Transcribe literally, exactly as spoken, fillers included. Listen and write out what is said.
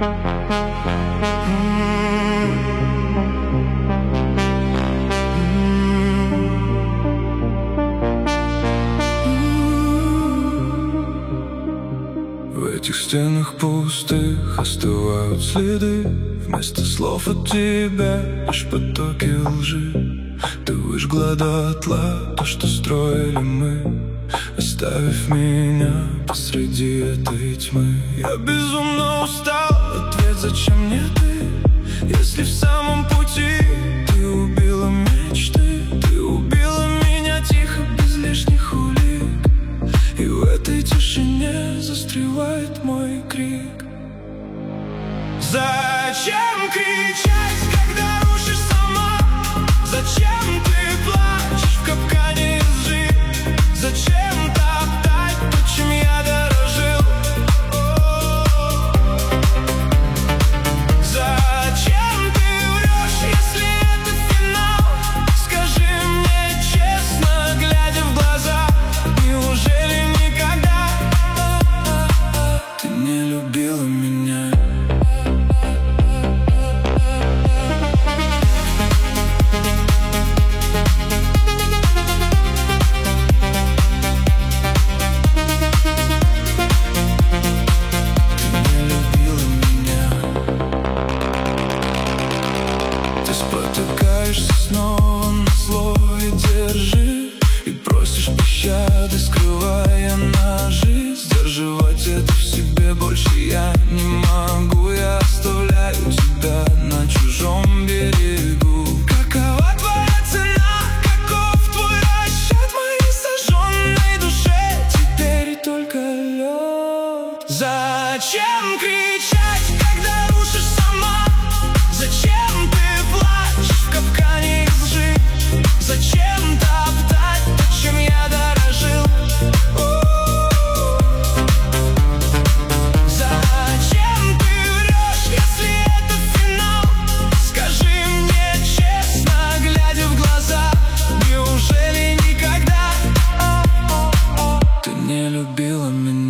В этих стенах пустых остывают следы. Вместо слов от тебя лишь потоки лжи. Ты выжгла дотла то, что строили мы, оставив меня посреди этой тьмы. Я безумно устал, ответ зачем мне ты, если в самом пути ты убила мечты. Ты убила меня тихо, без лишних улик, и в этой тишине застревает мой крик. Зачем кричать, когда рушишь сама? Зачем ты плачешь в капкане лжи? Зачем топтать то, чем я дорожил? Зачем ты врешь, если это финал? Скажи мне честно, глядя в глаза, неужели никогда ты не любила меня? Спотыкаешься снова на слове «держи» и просишь пощады, скрывая ножи. Сдерживать это в себе больше я не могу. Я оставляю тебя на чужом берегу. Какова твоя цена? Каков твой расчет моей сожженной душе? Теперь только лед. Зачем кричать, когда рушишь сама? Зачем ты плачешь в капкане лжи? Зачем топтать то, чем я дорожил? Зачем ты врешь, если это финал? Скажи мне честно, глядя в глаза, неужели никогда ты не любила меня?